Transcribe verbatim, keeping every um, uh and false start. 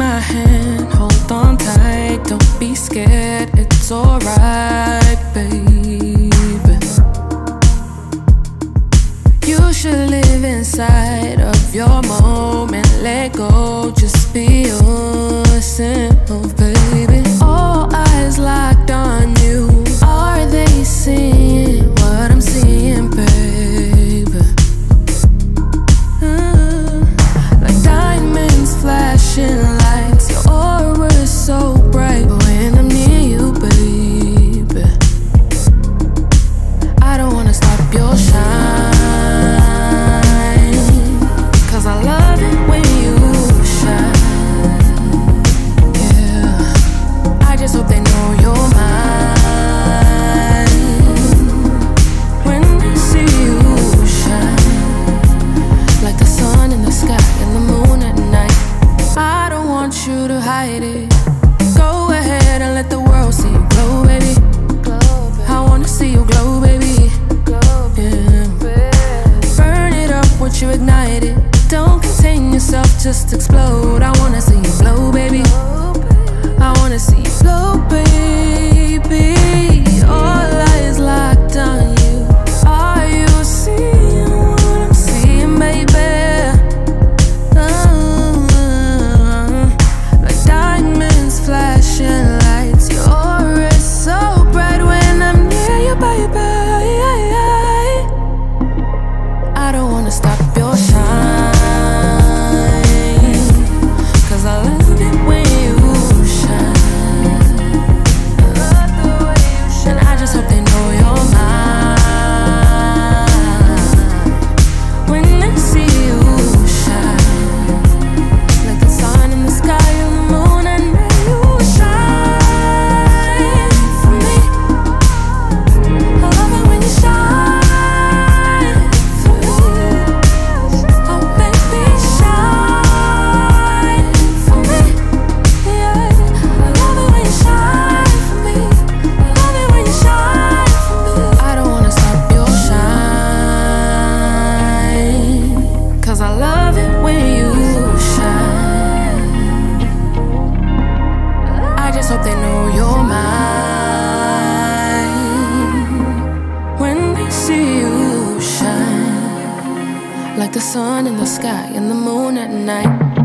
my hand, hold on tight. Don't be scared, it's alright, baby. You should live inside of your moment. Let go, just be yourself, baby. All eyes locked on you. Are they seeing what I'm seeing, baby? Uh, like diamonds flashing lights. Your aura is so bright when I'm near you, baby. I don't wanna stop your shine. I love it when you shine. Yeah, I just hope they know you're mine. When they see you shine, like the sun in the sky and the moon at night. I don't want you to hide it. Go ahead and let the world see you glow, baby. I wanna see you glow, baby. Yeah. Burn it up once you ignite it. Don't contain yourself, just explode. I wanna see you blow, baby. I wanna see you blow, baby. All eyes locked on you. Are you seeing what I'm seeing, baby? Uh, like diamonds flashing lights. Your aura is so bright when I'm near you, baby. I don't wanna stop your shine. Hope they know you're mine. When they see you shine, like the sun in the sky and the moon at night.